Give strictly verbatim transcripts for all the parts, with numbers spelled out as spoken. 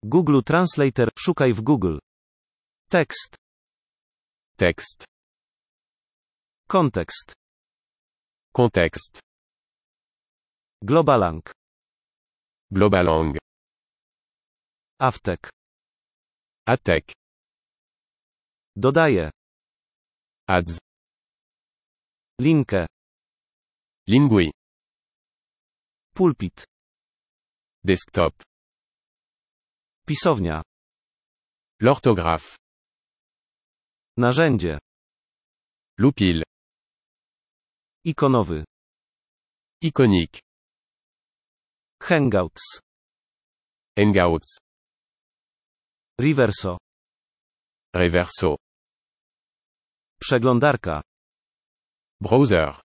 Google Translator, szukaj w Google. Tekst. Texte. Kontekst. Contexte. Globalang. Globalang. Avtek. Atek. Dodaję. Ads. Linkę. Lingui. Pulpit. Desktop. Pisownia. L'orthographe. Narzędzie. L'oupil. Ikonowy. Iconique. Hangouts. Hangouts. Reverso. Reverso. Przeglądarka. Browser.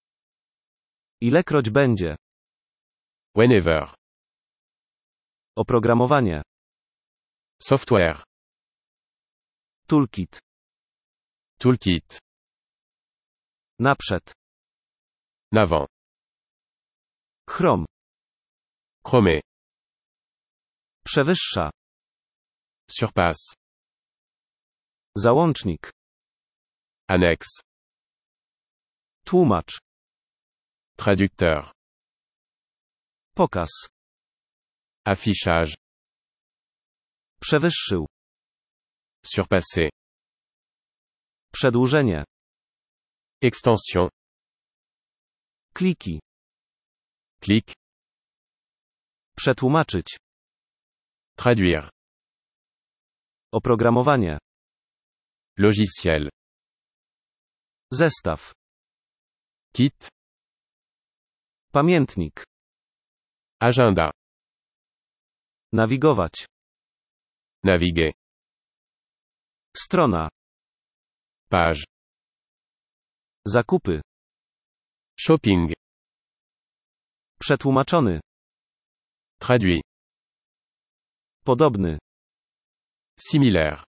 Ilekroć będzie. Whenever. Oprogramowanie. Software. Toolkit. Toolkit. Naprzód. N'avant. Chrome. Chrome. Przewyższa. Surpasse. Załącznik. Annexe. Tłumacz. Traducteur. Pokaz. Affichage. Przewyższył. Surpasser. Przedłużenie. Extension. Kliki. Clic. Przetłumaczyć. Traduire. Oprogramowanie. Logiciel. Zestaw. Kit. Pamiętnik. Agenda. Nawigować. Naviguer. Strona. Page. Zakupy. Shopping. Przetłumaczony. Traduit. Podobny. Similaire.